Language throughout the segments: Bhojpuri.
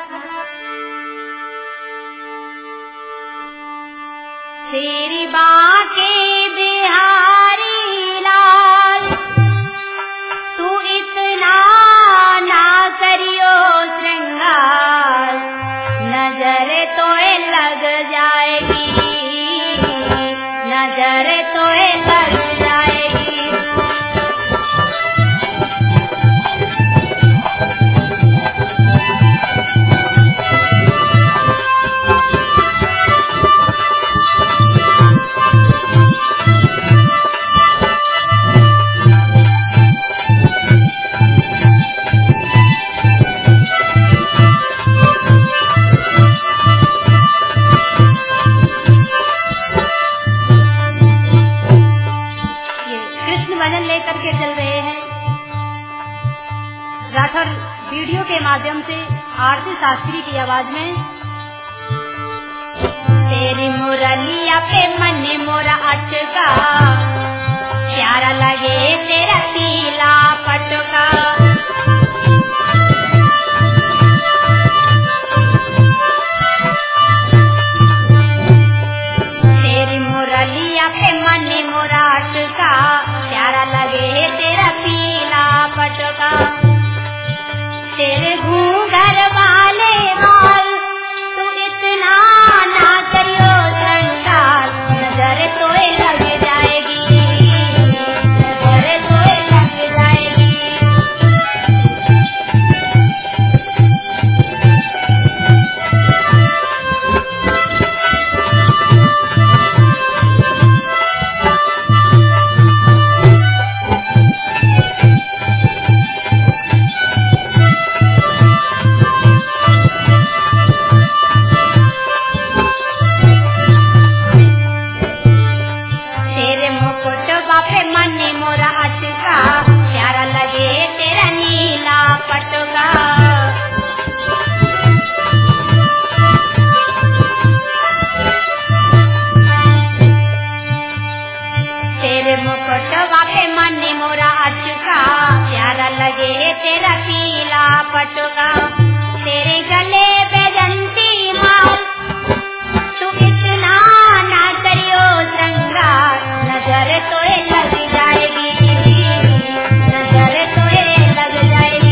तेरी बाके बिहारी लाल, तू इतना ना करियो श्रृंगार, नजर तोए लग जाएगी, नजर तोए लग जाएगी। वीडियो के माध्यम से आरती शास्त्री की आवाज में। तेरी मुरलिया पे मन मोरा अटका, प्यारा लगे तेरा पीला पटका, तेरी मुरलिया पे मन मोरा अटका, प्यारा लगे तेरा पीला पटका। तेरे घूंघर वाले बाल, तू इतना ना करियो श्रृंगार, नजर तोए लग जाएगी, नजर तोए लग जाएगी। प्यारा लगे तेरा नीला पटका, तेरे मुकुटवा पे मन मोरा अटका, प्यारा लगे तेरा पीला पटका। तेरे गले बैजंती माल, तू इतना ना करियो श्रृंगार, नजर तोए लग जाएगी, नजर तोए लग जाएगी।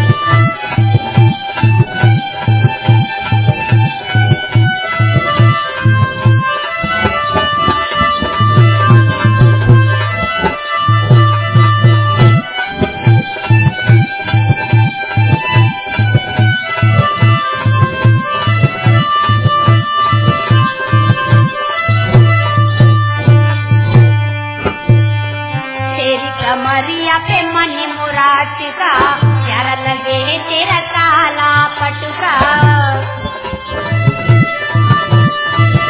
कमरिया पे मन मोरा अटका, प्यारा लगे तेरा काला पटका,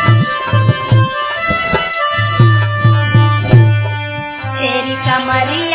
तेरी कमरिया